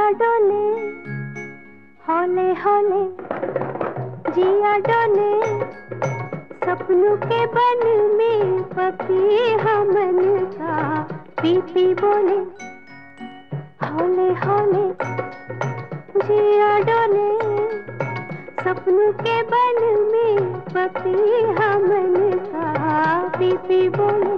जिया डोले हौले हौले, जिया डोले सपनों के बन में पपीहा मन का पीपी बोले हौले हौले, जिया डोले सपनों के बन में पपीहा मन का पीपी बोले।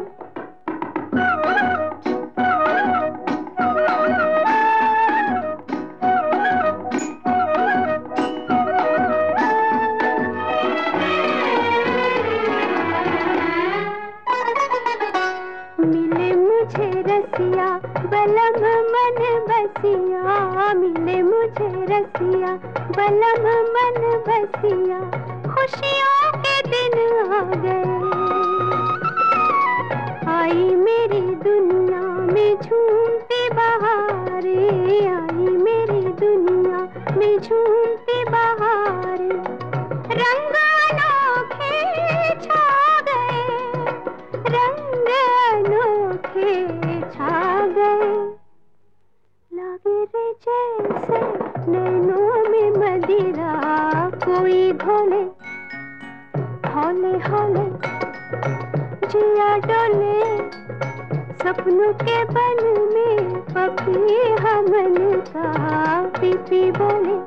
मिले मुझे रसिया बलम मन बसिया, मिले मुझे रसिया बलम मन बसिया, खुशियों के दिन आ गए। आई मेरी दुनिया में झूमती बहारें, आई मेरी दुनिया में झूमती बहारें, रंग अनोखे छा गए, रंग अनोखे छा गए। लगे रे जैसे नैनों में मदिरा कोई घोले हौले हौले, जिया डोले सपनों के बन में पपीहा मन का पीपी बोले।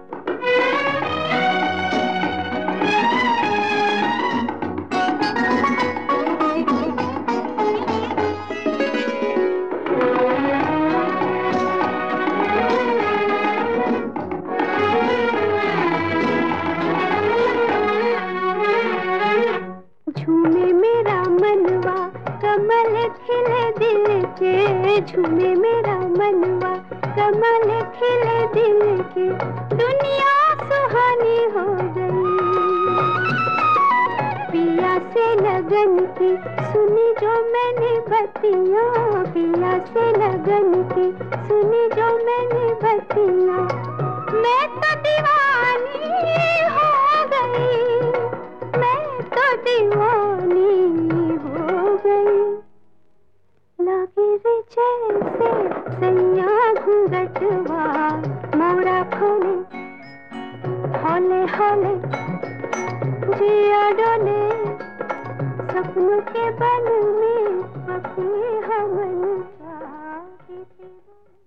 झूमे मेरा मनवा कमल खिले दिल के, झूमे मेरा मनवा कमल खिले दिल के, दुनिया सुहानी हो गई। पिया से लगन की सुनी जो मैंने बतियाँ, पिया से लगन की सुनी जो मैंने बतियाँ, मैं तो दीवानी हो गई, मैं तो दीवानी हो गई। लगे रे जैसे सैया घूंघटवा मोरा खोले हौले हौले, जिया डोले सपनों के बन में पपीहा मन का पीपी बोले।